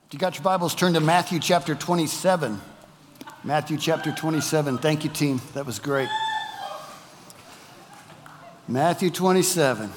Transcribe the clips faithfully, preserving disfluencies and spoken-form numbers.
If you got your Bibles, turn to Matthew chapter twenty-seven. Matthew chapter twenty-seven. Thank you, team. That was great. Matthew twenty-seven.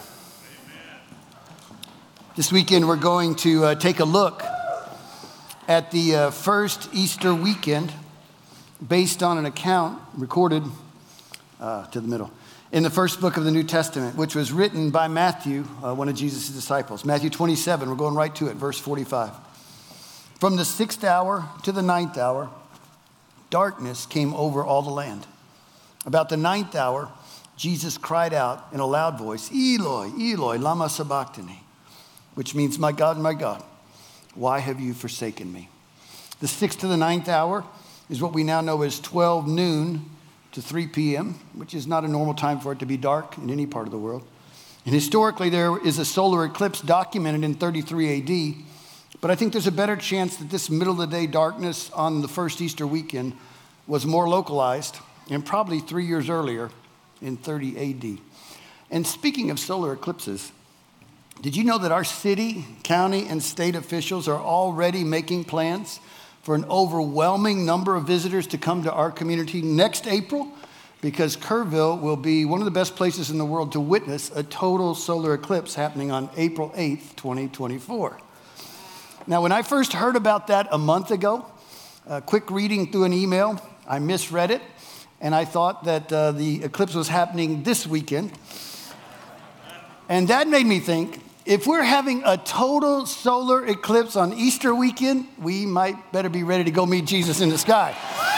This weekend, we're going to uh, take a look at the uh, first Easter weekend based on an account recorded uh, to the middle in the first book of the New Testament, which was written by Matthew, uh, one of Jesus' disciples. Matthew twenty-seven, we're going right to it, verse forty-five. From the sixth hour to the ninth hour, darkness came over all the land. About the ninth hour, Jesus cried out in a loud voice, Eloi, Eloi, lama sabachthani, which means, my God, my God, why have you forsaken me? The sixth to the ninth hour is what we now know as twelve noon to three p.m., which is not a normal time for it to be dark in any part of the world. And historically, there is a solar eclipse documented in thirty-three A D, but I think there's a better chance that this middle-of-the-day darkness on the first Easter weekend was more localized and probably three years earlier in thirty A D. And speaking of solar eclipses, did you know that our city, county, and state officials are already making plans for an overwhelming number of visitors to come to our community next April? Because Kerrville will be one of the best places in the world to witness a total solar eclipse happening on April eighth, twenty twenty-four. Now, when I first heard about that a month ago, uh, quick reading through an email, I misread it, and I thought that uh, the eclipse was happening this weekend. And that made me think, if we're having a total solar eclipse on Easter weekend, we might better be ready to go meet Jesus in the sky.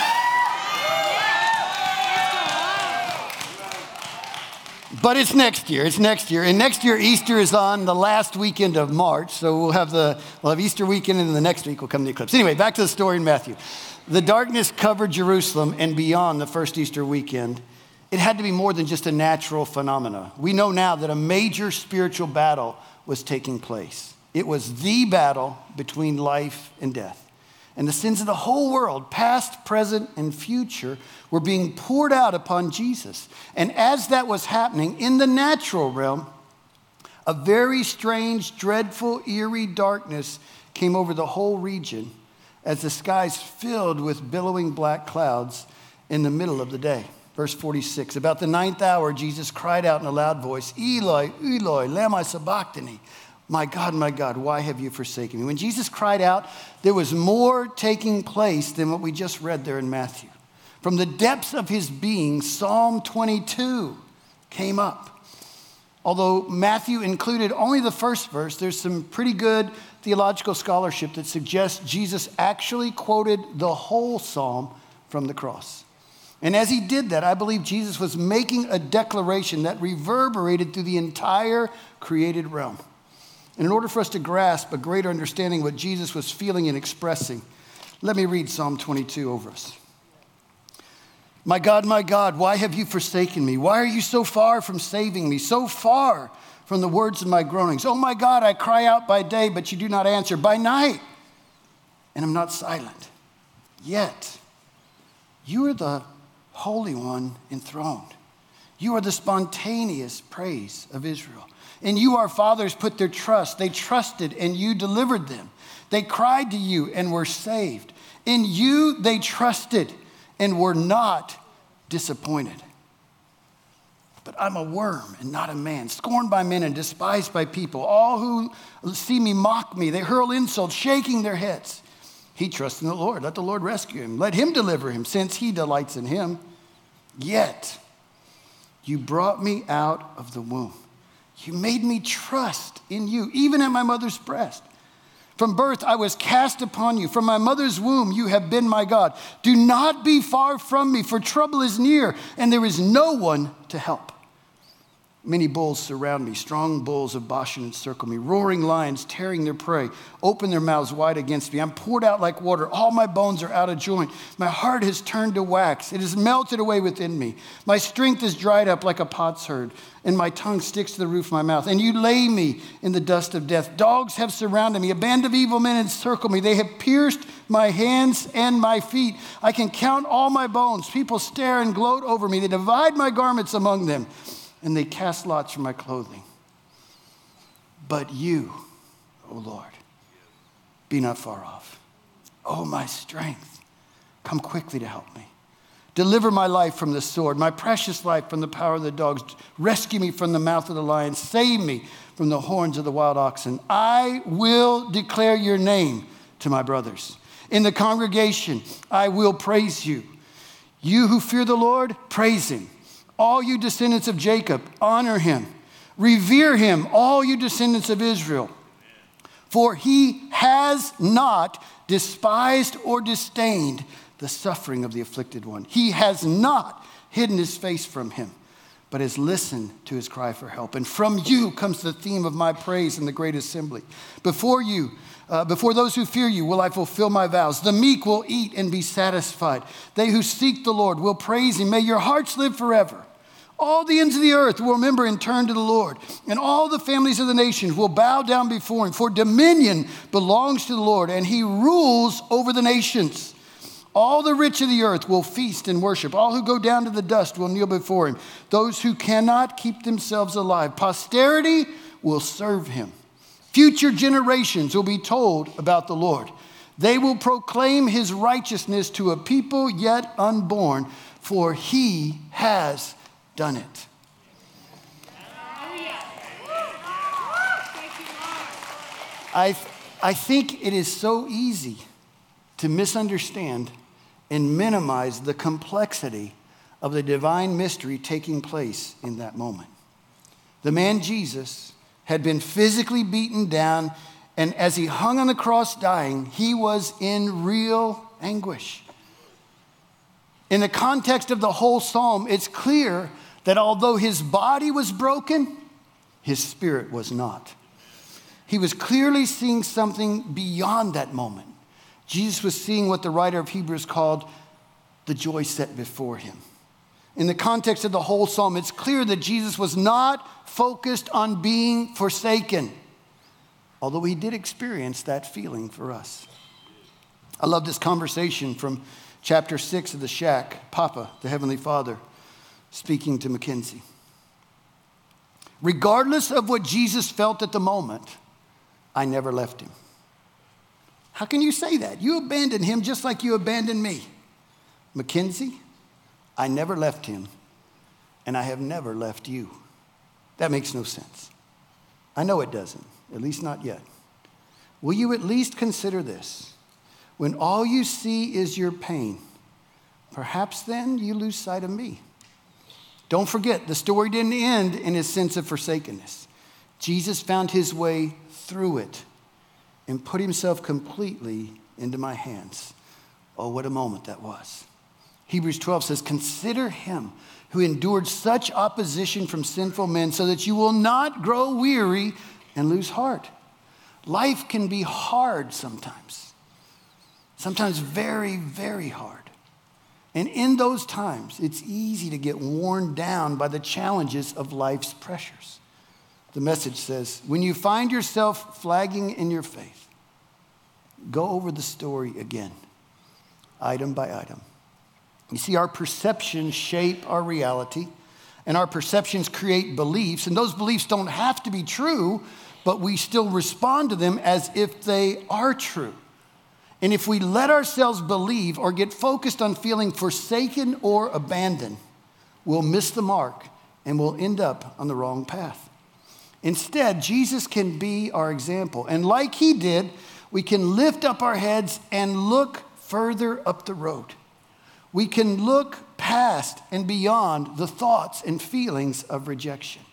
But it's next year, it's next year. And next year, Easter is on the last weekend of March. So we'll have the we'll have Easter weekend, and then the next week will come the eclipse. Anyway, back to the story in Matthew. The darkness covered Jerusalem and beyond the first Easter weekend. It had to be more than just a natural phenomena. We know now that a major spiritual battle was taking place. It was the battle between life and death. And the sins of the whole world, past, present, and future, were being poured out upon Jesus. And as that was happening in the natural realm, a very strange, dreadful, eerie darkness came over the whole region as the skies filled with billowing black clouds in the middle of the day. Verse forty-six, about the ninth hour, Jesus cried out in a loud voice, Eloi, Eloi, lama sabachthani. My God, my God, why have you forsaken me? When Jesus cried out, there was more taking place than what we just read there in Matthew. From the depths of his being, Psalm twenty-two came up. Although Matthew included only the first verse, there's some pretty good theological scholarship that suggests Jesus actually quoted the whole psalm from the cross. And as he did that, I believe Jesus was making a declaration that reverberated through the entire created realm. And in order for us to grasp a greater understanding of what Jesus was feeling and expressing, let me read Psalm twenty-two over us. My God, my God, why have you forsaken me? Why are you so far from saving me, so far from the words of my groanings? Oh my God, I cry out by day, but you do not answer. By night, and I'm not silent. Yet, you are the Holy One enthroned. You are the spontaneous praise of Israel. In you our fathers put their trust. They trusted and you delivered them. They cried to you and were saved. In you they trusted and were not disappointed. But I'm a worm and not a man, scorned by men and despised by people. All who see me mock me. They hurl insults, shaking their heads. He trusts in the Lord. Let the Lord rescue him. Let him deliver him, since he delights in him. Yet you brought me out of the womb. You made me trust in you, even at my mother's breast. From birth, I was cast upon you. From my mother's womb, you have been my God. Do not be far from me, for trouble is near, and there is no one to help. Many bulls surround me. Strong bulls of Bashan encircle me. Roaring lions tearing their prey, open their mouths wide against me. I'm poured out like water. All my bones are out of joint. My heart has turned to wax. It has melted away within me. My strength is dried up like a potsherd, and my tongue sticks to the roof of my mouth. And you lay me in the dust of death. Dogs have surrounded me. A band of evil men encircle me. They have pierced my hands and my feet. I can count all my bones. People stare and gloat over me. They divide my garments among them, and they cast lots for my clothing. But you, O Lord, be not far off. Oh, my strength, come quickly to help me. Deliver my life from the sword, my precious life from the power of the dogs. Rescue me from the mouth of the lion. Save me from the horns of the wild oxen. I will declare your name to my brothers. In the congregation, I will praise you. You who fear the Lord, praise him. All you descendants of Jacob, honor him. Revere him, all you descendants of Israel. For he has not despised or disdained the suffering of the afflicted one. He has not hidden his face from him, but has listened to his cry for help. And from you comes the theme of my praise in the great assembly. Before you, uh, before those who fear you, will I fulfill my vows. The meek will eat and be satisfied. They who seek the Lord will praise him. May your hearts live forever. All the ends of the earth will remember and turn to the Lord, and all the families of the nations will bow down before him. For dominion belongs to the Lord, and he rules over the nations. All the rich of the earth will feast and worship. All who go down to the dust will kneel before him. Those who cannot keep themselves alive, posterity will serve him. Future generations will be told about the Lord. They will proclaim his righteousness to a people yet unborn, for he has done it. I, I think it is so easy to misunderstand and minimize the complexity of the divine mystery taking place in that moment. The man Jesus had been physically beaten down, and as he hung on the cross dying, he was in real anguish. In the context of the whole psalm, it's clear that although his body was broken, his spirit was not. He was clearly seeing something beyond that moment. Jesus was seeing what the writer of Hebrews called the joy set before him. In the context of the whole psalm, it's clear that Jesus was not focused on being forsaken, although he did experience that feeling for us. I love this conversation from chapter six of The Shack, Papa, the Heavenly Father, speaking to Mackenzie. Regardless of what Jesus felt at the moment, I never left him. How can you say that? You abandoned him just like you abandoned me. Mackenzie, I never left him, and I have never left you. That makes no sense. I know it doesn't, at least not yet. Will you at least consider this? When all you see is your pain, perhaps then you lose sight of me. Don't forget, the story didn't end in his sense of forsakenness. Jesus found his way through it and put himself completely into my hands. Oh, what a moment that was. Hebrews twelve says, consider him who endured such opposition from sinful men so that you will not grow weary and lose heart. Life can be hard sometimes. Sometimes very, very hard. And in those times, it's easy to get worn down by the challenges of life's pressures. The Message says, when you find yourself flagging in your faith, go over the story again, item by item. You see, our perceptions shape our reality, and our perceptions create beliefs, and those beliefs don't have to be true, but we still respond to them as if they are true. And if we let ourselves believe or get focused on feeling forsaken or abandoned, we'll miss the mark and we'll end up on the wrong path. Instead, Jesus can be our example. And like he did, we can lift up our heads and look further up the road. We can look past and beyond the thoughts and feelings of rejection.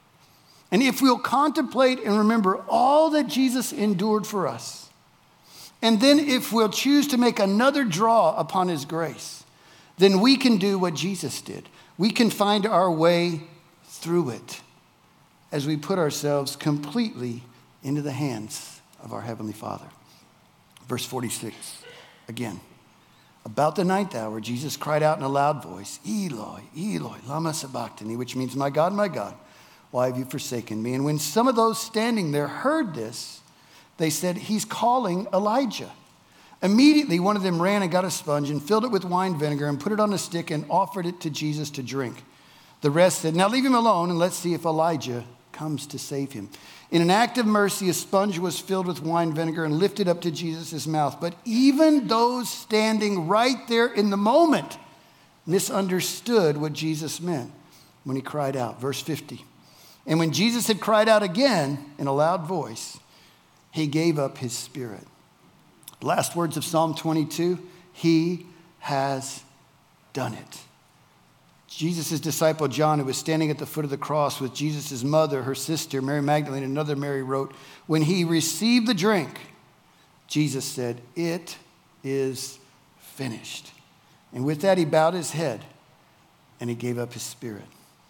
And if we'll contemplate and remember all that Jesus endured for us, and then if we'll choose to make another draw upon his grace, then we can do what Jesus did. We can find our way through it as we put ourselves completely into the hands of our Heavenly Father. Verse forty-six, again. About the ninth hour, Jesus cried out in a loud voice, Eloi, Eloi, lama sabachthani, which means, my God, my God, why have you forsaken me? And when some of those standing there heard this, they said, he's calling Elijah. Immediately, one of them ran and got a sponge and filled it with wine vinegar and put it on a stick and offered it to Jesus to drink. The rest said, now leave him alone and let's see if Elijah comes to save him. In an act of mercy, a sponge was filled with wine vinegar and lifted up to Jesus' mouth. But even those standing right there in the moment misunderstood what Jesus meant when he cried out. Verse fifty. And when Jesus had cried out again in a loud voice, he gave up his spirit. Last words of Psalm twenty-two, he has done it. Jesus' disciple John, who was standing at the foot of the cross with Jesus' mother, her sister, Mary Magdalene, and another Mary, wrote, when he received the drink, Jesus said, it is finished. And with that, he bowed his head and he gave up his spirit.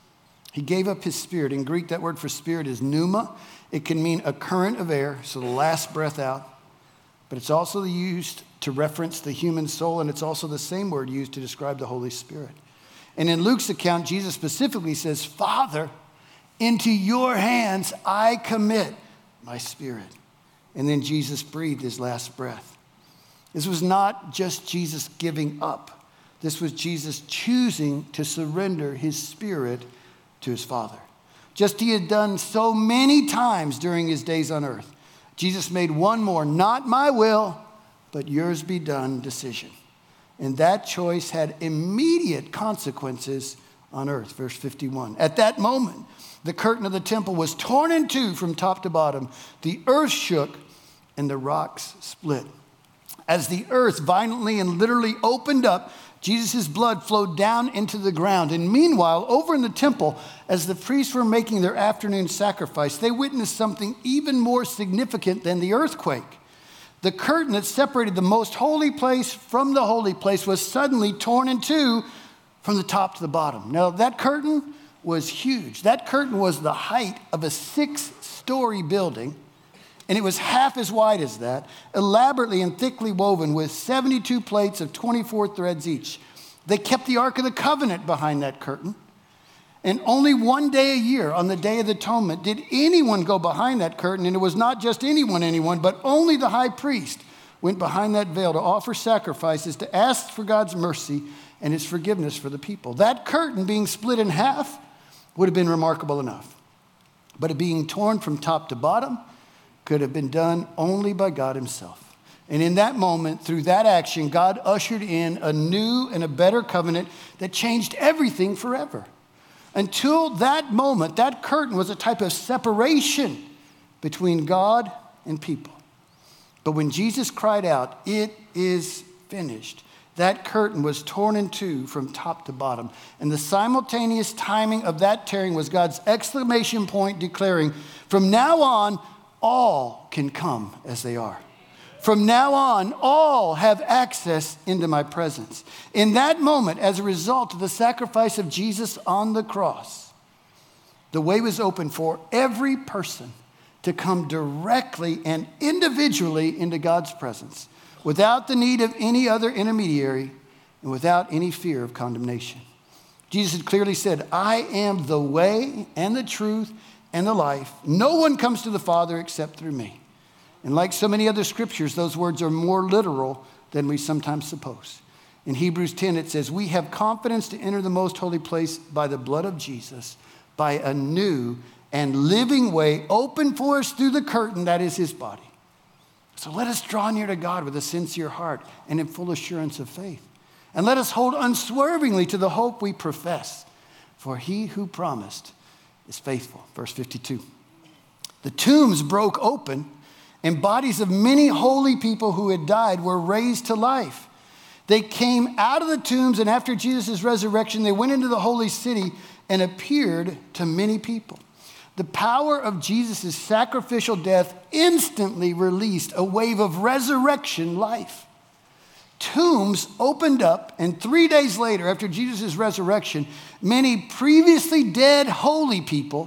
He gave up his spirit. In Greek, that word for spirit is pneuma. It can mean a current of air, so the last breath out. But it's also used to reference the human soul, and it's also the same word used to describe the Holy Spirit. And in Luke's account, Jesus specifically says, Father, into your hands I commit my spirit. And then Jesus breathed his last breath. This was not just Jesus giving up. This was Jesus choosing to surrender his spirit to his Father. Just he had done so many times during his days on earth. Jesus made one more, not my will, but yours be done decision. And that choice had immediate consequences on earth. Verse fifty-one. At that moment, the curtain of the temple was torn in two from top to bottom. The earth shook and the rocks split. As the earth violently and literally opened up, Jesus' blood flowed down into the ground. And meanwhile, over in the temple, as the priests were making their afternoon sacrifice, they witnessed something even more significant than the earthquake. The curtain that separated the most holy place from the holy place was suddenly torn in two from the top to the bottom. Now, that curtain was huge. That curtain was the height of a six-story building, and it was half as wide as that, elaborately and thickly woven with seventy-two plates of twenty-four threads each. They kept the Ark of the Covenant behind that curtain. And only one day a year, on the Day of the Atonement, did anyone go behind that curtain. And it was not just anyone, anyone, but only the high priest went behind that veil to offer sacrifices, to ask for God's mercy and his forgiveness for the people. That curtain being split in half would have been remarkable enough. But it being torn from top to bottom could have been done only by God himself. And in that moment, through that action, God ushered in a new and a better covenant that changed everything forever. Until that moment, that curtain was a type of separation between God and people. But when Jesus cried out, it is finished, that curtain was torn in two from top to bottom. And the simultaneous timing of that tearing was God's exclamation point declaring, from now on, all can come as they are. From now on, all have access into my presence. In that moment, as a result of the sacrifice of Jesus on the cross, the way was open for every person to come directly and individually into God's presence without the need of any other intermediary and without any fear of condemnation. Jesus had clearly said, I am the way and the truth and the life. No one comes to the Father except through me. And like so many other scriptures, those words are more literal than we sometimes suppose. In Hebrews ten, it says, we have confidence to enter the most holy place by the blood of Jesus, by a new and living way open for us through the curtain that is his body. So let us draw near to God with a sincere heart and in full assurance of faith. And let us hold unswervingly to the hope we profess. For he who promised is faithful. Verse fifty-two. The tombs broke open, and bodies of many holy people who had died were raised to life. They came out of the tombs, and after Jesus' resurrection, they went into the holy city and appeared to many people. The power of Jesus' sacrificial death instantly released a wave of resurrection life. Tombs opened up, and three days later, after Jesus' resurrection, many previously dead holy people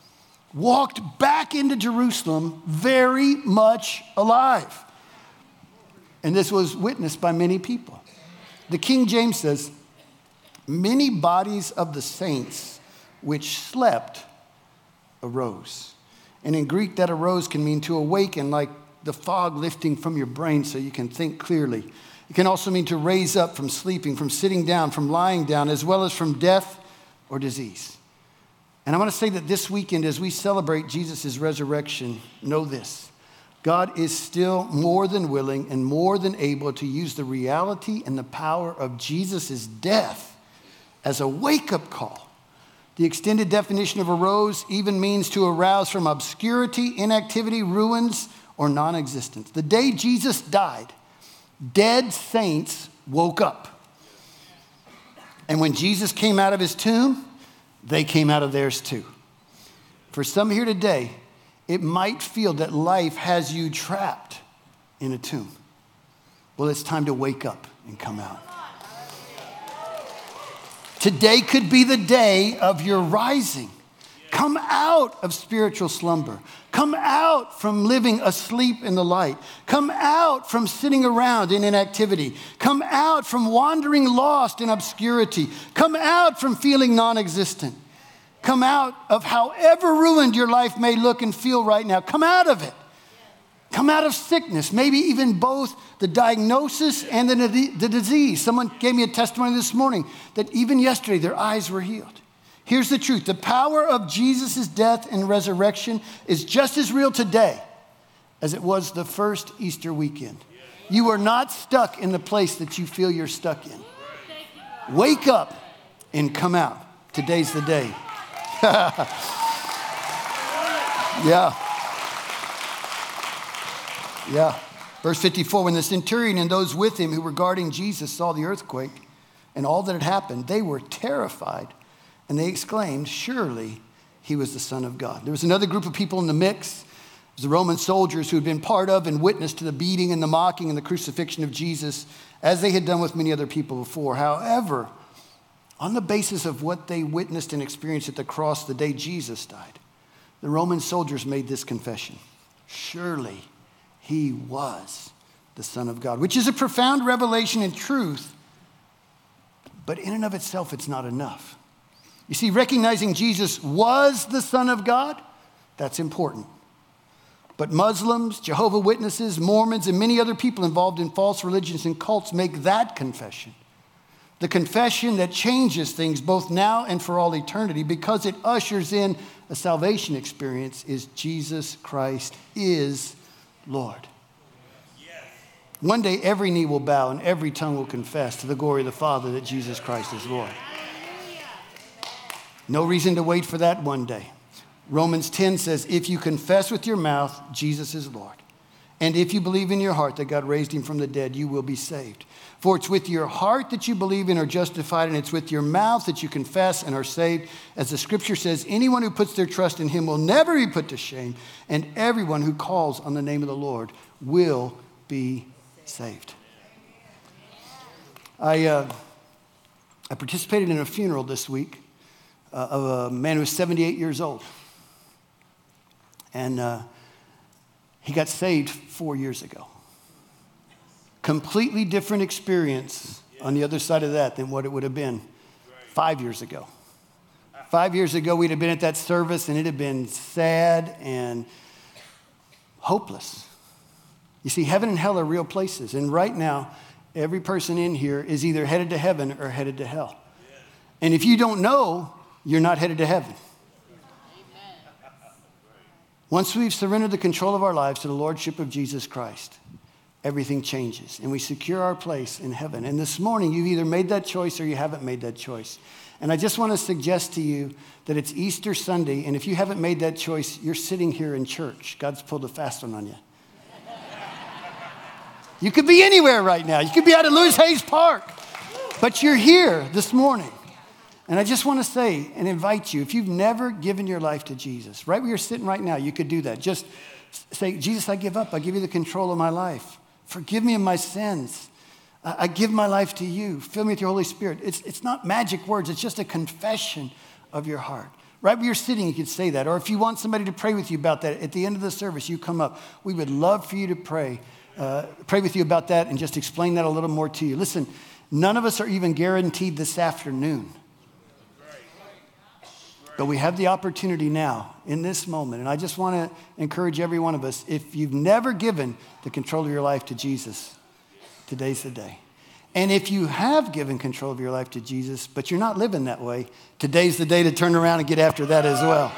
walked back into Jerusalem very much alive. And this was witnessed by many people. The King James says, many bodies of the saints which slept arose. And in Greek, that arose can mean to awaken, like the fog lifting from your brain so you can think clearly. It can also mean to raise up from sleeping, from sitting down, from lying down, as well as from death or disease. And I want to say that this weekend, as we celebrate Jesus' resurrection, know this: God is still more than willing and more than able to use the reality and the power of Jesus' death as a wake-up call. The extended definition of arose even means to arouse from obscurity, inactivity, ruins, or non-existence. The day Jesus died, dead saints woke up. And when Jesus came out of his tomb, they came out of theirs too. For some here today, it might feel that life has you trapped in a tomb. Well, it's time to wake up and come out. Today could be the day of your rising. Come out of spiritual slumber. Come out from living asleep in the light. Come out from sitting around in inactivity. Come out from wandering lost in obscurity. Come out from feeling non-existent. Come out of however ruined your life may look and feel right now. Come out of it. Come out of sickness, maybe even both the diagnosis and the, the disease. Someone gave me a testimony this morning that even yesterday their eyes were healed. Here's the truth. The power of Jesus' death and resurrection is just as real today as it was the first Easter weekend. You are not stuck in the place that you feel you're stuck in. Wake up and come out. Today's the day. Yeah. Yeah. Verse fifty-four, when the centurion and those with him who were guarding Jesus saw the earthquake and all that had happened, they were terrified. And they exclaimed, surely he was the Son of God. There was another group of people in the mix. It was the Roman soldiers who had been part of and witnessed to the beating and the mocking and the crucifixion of Jesus, as they had done with many other people before. However, on the basis of what they witnessed and experienced at the cross the day Jesus died, the Roman soldiers made this confession: surely he was the Son of God, which is a profound revelation and truth, but in and of itself, it's not enough. You see, recognizing Jesus was the Son of God, that's important. But Muslims, Jehovah's Witnesses, Mormons, and many other people involved in false religions and cults make that confession the confession that changes things both now and for all eternity, because it ushers in a salvation experience: is Jesus Christ is Lord. Yes. One day every knee will bow and every tongue will confess to the glory of the Father that Jesus Christ is Lord. No reason to wait for that one day. Romans ten says, if you confess with your mouth Jesus is Lord, and if you believe in your heart that God raised him from the dead, you will be saved. For it's with your heart that you believe and are justified, and it's with your mouth that you confess and are saved. As the scripture says, anyone who puts their trust in him will never be put to shame, and everyone who calls on the name of the Lord will be saved. I, uh, I participated in a funeral this week uh, of a man who was seventy-eight years old. And uh, he got saved four years ago. Completely different experience on the other side of that than what it would have been five years ago. Five years ago, we'd have been at that service and it had been sad and hopeless. You see, heaven and hell are real places. And right now, every person in here is either headed to heaven or headed to hell. And if you don't know, you're not headed to heaven. Once we've surrendered the control of our lives to the Lordship of Jesus Christ, everything changes and we secure our place in heaven. And this morning, you've either made that choice or you haven't made that choice. And I just want to suggest to you that it's Easter Sunday, and if you haven't made that choice, you're sitting here in church. God's pulled a fast one on you. You could be anywhere right now. You could be out at Lewis Hayes Park, but you're here this morning. And I just want to say and invite you, if you've never given your life to Jesus, right where you're sitting right now, you could do that. Just say, Jesus, I give up. I give you the control of my life. Forgive me of my sins. I give my life to you. Fill me with your Holy Spirit. It's, it's not magic words. It's just a confession of your heart. Right where you're sitting, you could say that. Or if you want somebody to pray with you about that, at the end of the service, you come up. We would love for you to pray, uh, pray with you about that and just explain that a little more to you. Listen, none of us are even guaranteed this afternoon. But we have the opportunity now, in this moment. And I just want to encourage every one of us, if you've never given the control of your life to Jesus, today's the day. And if you have given control of your life to Jesus, but you're not living that way, today's the day to turn around and get after that as well.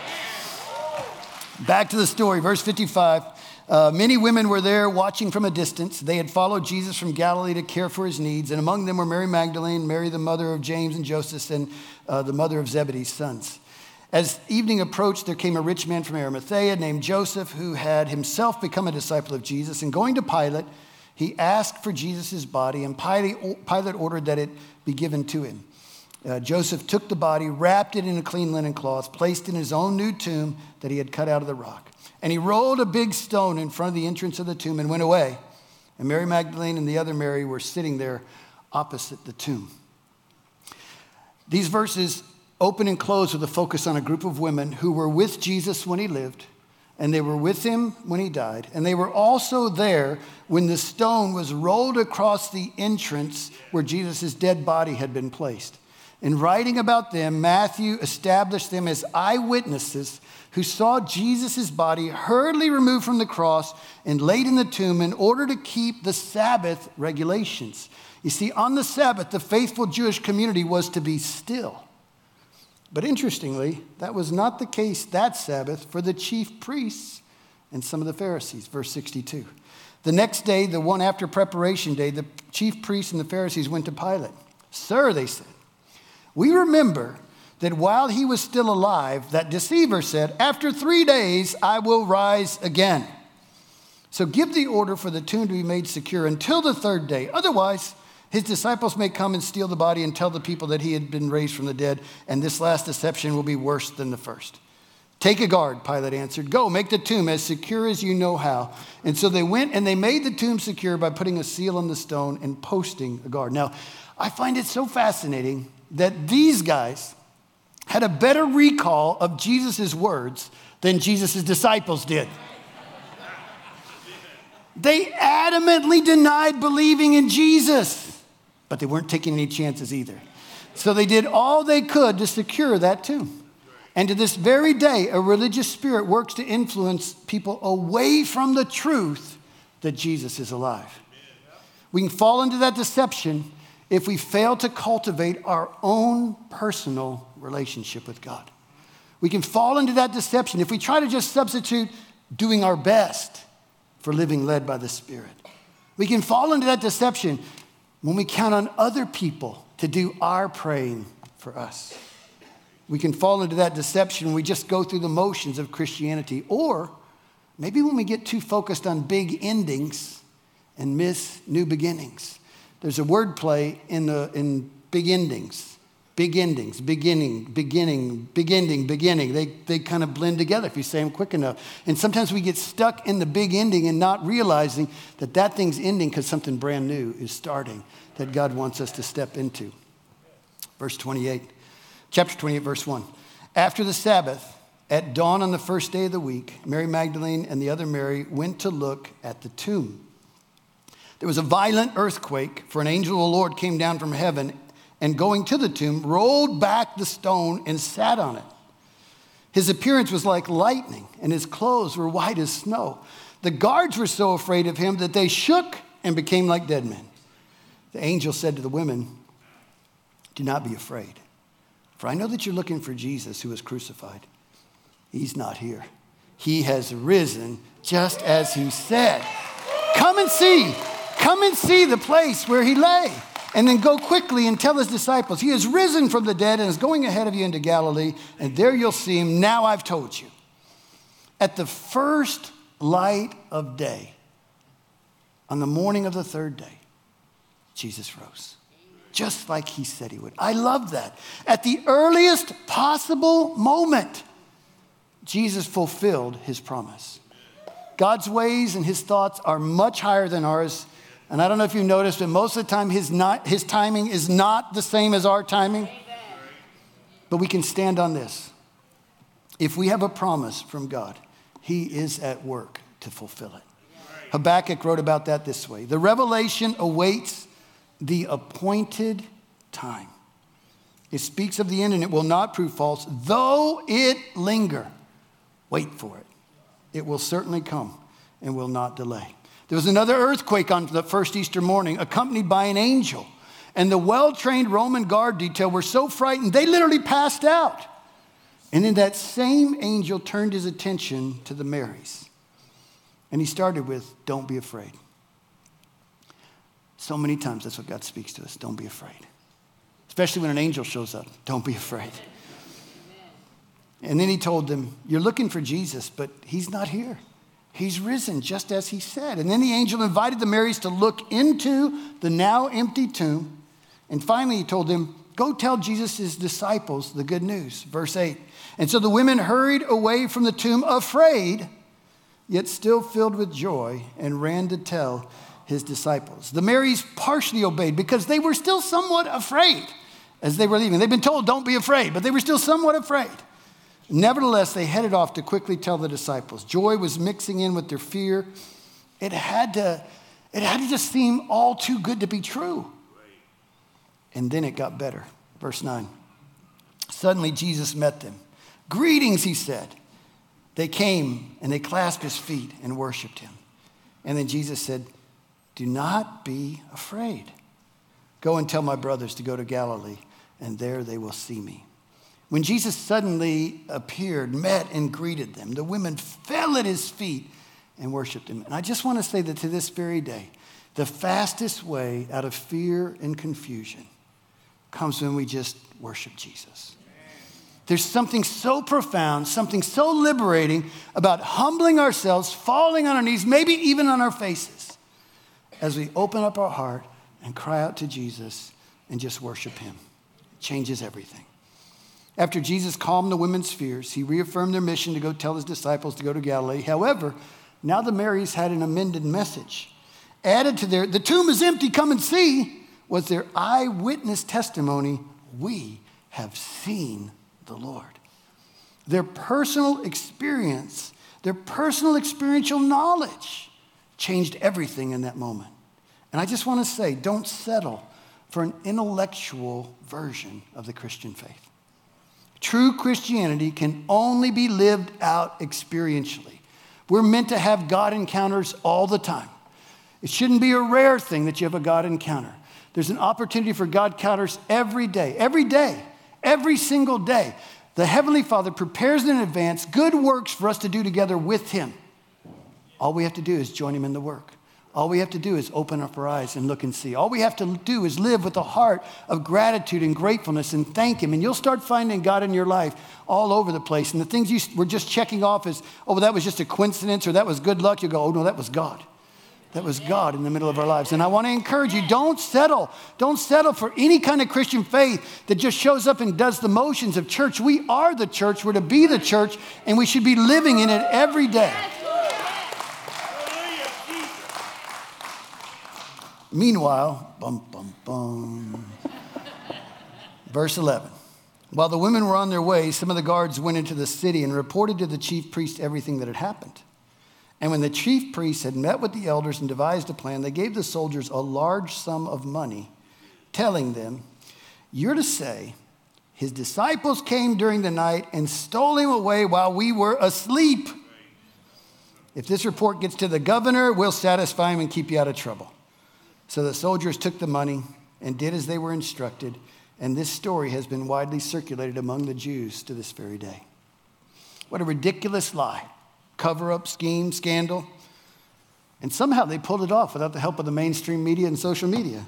Back to the story, verse fifty-five. Uh, many women were there watching from a distance. They had followed Jesus from Galilee to care for his needs. And among them were Mary Magdalene, Mary the mother of James and Joseph, and uh, the mother of Zebedee's sons. As evening approached, there came a rich man from Arimathea named Joseph, who had himself become a disciple of Jesus. And going to Pilate, he asked for Jesus' body, and Pilate ordered that it be given to him. Uh, Joseph took the body, wrapped it in a clean linen cloth, placed it in his own new tomb that he had cut out of the rock. And he rolled a big stone in front of the entrance of the tomb and went away. And Mary Magdalene and the other Mary were sitting there opposite the tomb. These verses open and close with a focus on a group of women who were with Jesus when he lived, and they were with him when he died. And they were also there when the stone was rolled across the entrance where Jesus' dead body had been placed. In writing about them, Matthew established them as eyewitnesses who saw Jesus' body hurriedly removed from the cross and laid in the tomb in order to keep the Sabbath regulations. You see, on the Sabbath, the faithful Jewish community was to be still. But interestingly, that was not the case that Sabbath for the chief priests and some of the Pharisees. Verse sixty-two. The next day, the one after preparation day, the chief priests and the Pharisees went to Pilate. Sir, they said, we remember that while he was still alive, that deceiver said, after three days, I will rise again. So give the order for the tomb to be made secure until the third day. Otherwise, his disciples may come and steal the body and tell the people that he had been raised from the dead, and this last deception will be worse than the first. Take a guard, Pilate answered. Go, make the tomb as secure as you know how. And so they went and they made the tomb secure by putting a seal on the stone and posting a guard. Now, I find it so fascinating that these guys had a better recall of Jesus' words than Jesus' disciples did. They adamantly denied believing in Jesus, but they weren't taking any chances either. So they did all they could to secure that tomb. And to this very day, a religious spirit works to influence people away from the truth that Jesus is alive. We can fall into that deception if we fail to cultivate our own personal relationship with God. We can fall into that deception if we try to just substitute doing our best for living led by the Spirit. We can fall into that deception when we count on other people to do our praying for us. We can fall into that deception when we just go through the motions of Christianity, or maybe when we get too focused on big endings and miss new beginnings. There's a word play in the in big endings, big endings, beginning, beginning, big ending, beginning. They they kind of blend together if you say them quick enough. And sometimes we get stuck in the big ending and not realizing that that thing's ending because something brand new is starting that God wants us to step into. Verse twenty-eight, chapter twenty-eight, verse one. After the Sabbath, at dawn on the first day of the week, Mary Magdalene and the other Mary went to look at the tomb. There was a violent earthquake, for an angel of the Lord came down from heaven and going to the tomb, rolled back the stone and sat on it. His appearance was like lightning, and his clothes were white as snow. The guards were so afraid of him that they shook and became like dead men. The angel said to the women, do not be afraid, for I know that you're looking for Jesus who was crucified. He's not here. He has risen just as he said. Come and see. Come and see the place where he lay. And then go quickly and tell his disciples, he has risen from the dead and is going ahead of you into Galilee, and there you'll see him. Now I've told you. At the first light of day, on the morning of the third day, Jesus rose, just like he said he would. I love that. At the earliest possible moment, Jesus fulfilled his promise. God's ways and his thoughts are much higher than ours. And I don't know if you noticed, but most of the time his, not, his timing is not the same as our timing. Amen. But we can stand on this. If we have a promise from God, he is at work to fulfill it. Habakkuk wrote about that this way. The revelation awaits the appointed time. It speaks of the end and it will not prove false. Though it linger, wait for it. It will certainly come and will not delay. There was another earthquake on the first Easter morning, accompanied by an angel and the well-trained Roman guard detail were so frightened, they literally passed out. And then that same angel turned his attention to the Marys. And he started with, don't be afraid. So many times that's what God speaks to us, don't be afraid. Especially when an angel shows up, don't be afraid. And then he told them, you're looking for Jesus, but he's not here. He's risen, just as he said. And then the angel invited the Marys to look into the now empty tomb. And finally he told them, go tell Jesus' disciples the good news. Verse eight. And so the women hurried away from the tomb, afraid, yet still filled with joy, and ran to tell his disciples. The Marys partially obeyed because they were still somewhat afraid as they were leaving. They'd been told, don't be afraid, but they were still somewhat afraid. Nevertheless, they headed off to quickly tell the disciples. Joy was mixing in with their fear. It had to, it had to just seem all too good to be true. And then it got better. Verse nine. Suddenly Jesus met them. Greetings, he said. They came and they clasped his feet and worshiped him. And then Jesus said, do not be afraid. Go and tell my brothers to go to Galilee, and there they will see me. When Jesus suddenly appeared, met and greeted them, the women fell at his feet and worshiped him. And I just want to say that to this very day, the fastest way out of fear and confusion comes when we just worship Jesus. There's something so profound, something so liberating about humbling ourselves, falling on our knees, maybe even on our faces, as we open up our heart and cry out to Jesus and just worship him. It changes everything. After Jesus calmed the women's fears, he reaffirmed their mission to go tell his disciples to go to Galilee. However, now the Marys had an amended message. Added to their, the tomb is empty, come and see, was their eyewitness testimony, we have seen the Lord. Their personal experience, their personal experiential knowledge changed everything in that moment. And I just want to say, don't settle for an intellectual version of the Christian faith. True Christianity can only be lived out experientially. We're meant to have God encounters all the time. It shouldn't be a rare thing that you have a God encounter. There's an opportunity for God encounters every day, every day, every single day. The Heavenly Father prepares in advance good works for us to do together with him. All we have to do is join him in the work. All we have to do is open up our eyes and look and see. All we have to do is live with a heart of gratitude and gratefulness and thank him. And you'll start finding God in your life all over the place. And the things you were just checking off as, oh, well, that was just a coincidence or that was good luck. You'll go, oh, no, that was God. That was God in the middle of our lives. And I want to encourage you, don't settle. Don't settle for any kind of Christian faith that just shows up and does the motions of church. We are the church. We're to be the church, and we should be living in it every day. Meanwhile, bum, bum, bum. Verse eleven. While the women were on their way, some of the guards went into the city and reported to the chief priest everything that had happened. And when the chief priests had met with the elders and devised a plan, they gave the soldiers a large sum of money, telling them, you're to say, his disciples came during the night and stole him away while we were asleep. If this report gets to the governor, we'll satisfy him and keep you out of trouble. So the soldiers took the money and did as they were instructed, and this story has been widely circulated among the Jews to this very day. What a ridiculous lie. Cover-up, scheme, scandal. And somehow they pulled it off without the help of the mainstream media and social media.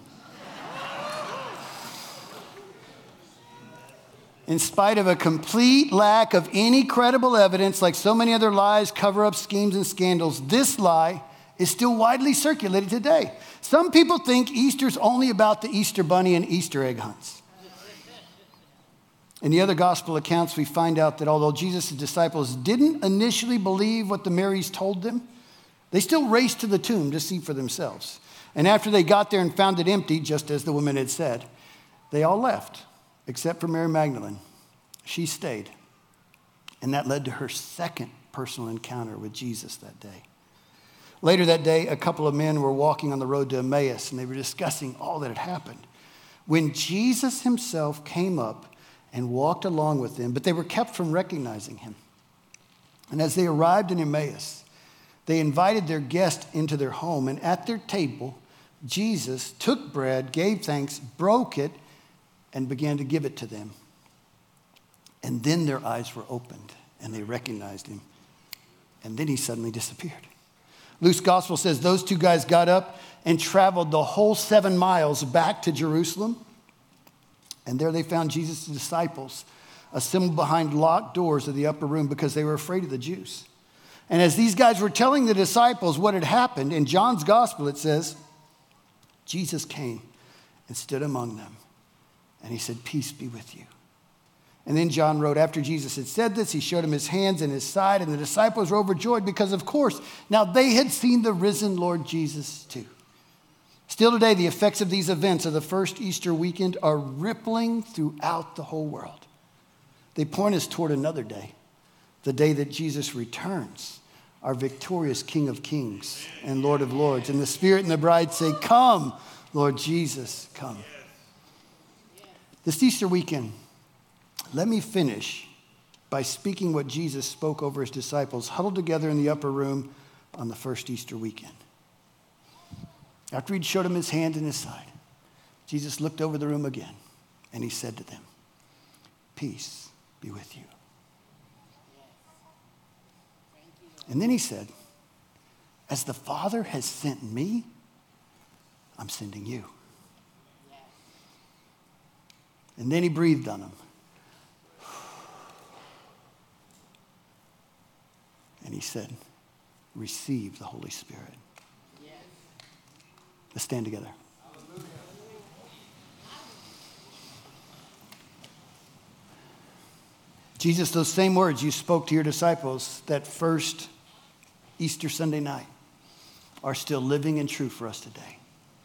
In spite of a complete lack of any credible evidence, like so many other lies, cover-up, schemes, and scandals, this lie is still widely circulated today. Some people think Easter's only about the Easter bunny and Easter egg hunts. In the other gospel accounts, we find out that although Jesus' disciples didn't initially believe what the Marys told them, they still raced to the tomb to see for themselves. And after they got there and found it empty, just as the women had said, they all left, except for Mary Magdalene. She stayed. And that led to her second personal encounter with Jesus that day. Later that day, a couple of men were walking on the road to Emmaus, and they were discussing all that had happened. When Jesus himself came up and walked along with them, but they were kept from recognizing him. And as they arrived in Emmaus, they invited their guest into their home, and at their table, Jesus took bread, gave thanks, broke it, and began to give it to them. And then their eyes were opened, and they recognized him. And then he suddenly disappeared. Luke's gospel says those two guys got up and traveled the whole seven miles back to Jerusalem. And there they found Jesus' disciples assembled behind locked doors of the upper room because they were afraid of the Jews. And as these guys were telling the disciples what had happened, in John's gospel it says, Jesus came and stood among them. And he said, peace be with you. And then John wrote, after Jesus had said this, he showed him his hands and his side, and the disciples were overjoyed because, of course, now they had seen the risen Lord Jesus too. Still today, the effects of these events of the first Easter weekend are rippling throughout the whole world. They point us toward another day, the day that Jesus returns, our victorious King of Kings and Lord of Lords. And the Spirit and the bride say, come, Lord Jesus, come. This Easter weekend, let me finish by speaking what Jesus spoke over his disciples huddled together in the upper room on the first Easter weekend. After he'd showed him his hand and his side, Jesus looked over the room again and he said to them, peace be with you. And then he said, as the Father has sent me, I'm sending you. And then he breathed on them. And he said, receive the Holy Spirit. Let's stand together. Jesus, those same words you spoke to your disciples that first Easter Sunday night are still living and true for us today.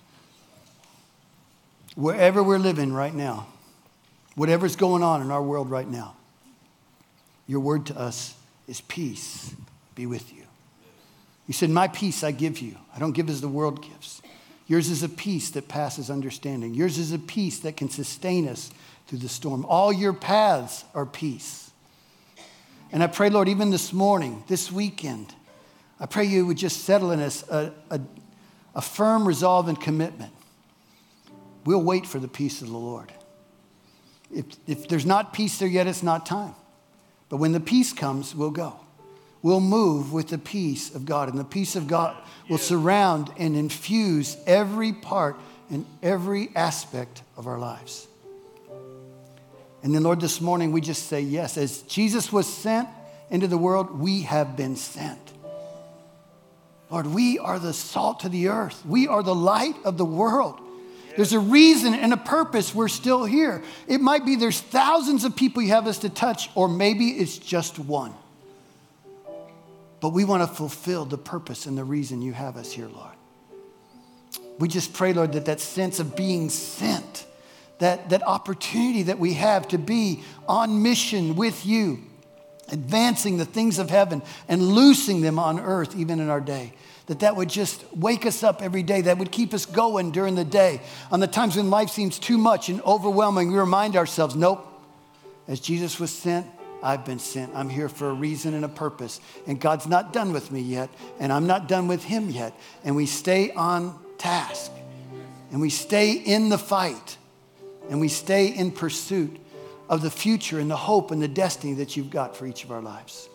Wherever we're living right now, whatever's going on in our world right now, your word to us is peace be with you. You said, my peace I give you. I don't give as the world gives. Yours is a peace that passes understanding. Yours is a peace that can sustain us through the storm. All your paths are peace. And I pray, Lord, even this morning, this weekend, I pray you would just settle in us a, a, a firm resolve and commitment. We'll wait for the peace of the Lord. If, if there's not peace there yet, it's not time. But when the peace comes, we'll go. We'll move with the peace of God. And the peace of God will surround and infuse every part and every aspect of our lives. And then, Lord, this morning we just say yes. As Jesus was sent into the world, we have been sent. Lord, we are the salt to the earth. We are the light of the world. There's a reason and a purpose we're still here. It might be there's thousands of people you have us to touch, or maybe it's just one. But we want to fulfill the purpose and the reason you have us here, Lord. We just pray, Lord, that that sense of being sent, that, that opportunity that we have to be on mission with you, advancing the things of heaven and loosing them on earth, even in our day, that that would just wake us up every day, that would keep us going during the day. On the times when life seems too much and overwhelming, we remind ourselves, nope, as Jesus was sent, I've been sent. I'm here for a reason and a purpose. And God's not done with me yet, and I'm not done with him yet. And we stay on task, and we stay in the fight, and we stay in pursuit of the future and the hope and the destiny that you've got for each of our lives.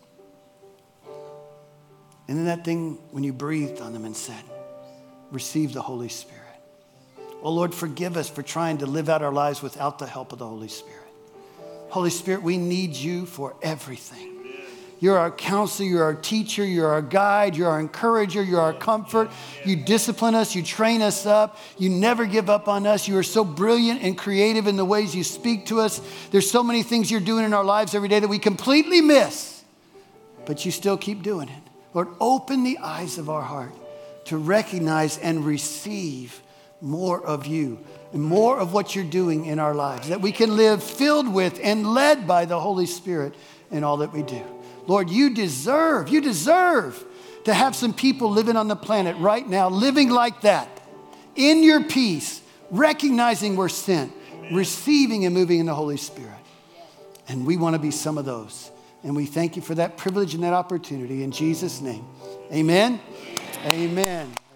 And then that thing when you breathed on them and said, receive the Holy Spirit. Oh Lord, forgive us for trying to live out our lives without the help of the Holy Spirit. Holy Spirit, we need you for everything. You're our counselor, you're our teacher, you're our guide, you're our encourager, you're our comfort. You discipline us, you train us up, you never give up on us. You are so brilliant and creative in the ways you speak to us. There's so many things you're doing in our lives every day that we completely miss, but you still keep doing it. Lord, open the eyes of our heart to recognize and receive more of you and more of what you're doing in our lives, that we can live filled with and led by the Holy Spirit in all that we do. Lord, you deserve, you deserve to have some people living on the planet right now, living like that, in your peace, recognizing we're sent, receiving and moving in the Holy Spirit. And we want to be some of those. And we thank you for that privilege and that opportunity in Jesus' name. Amen. Amen.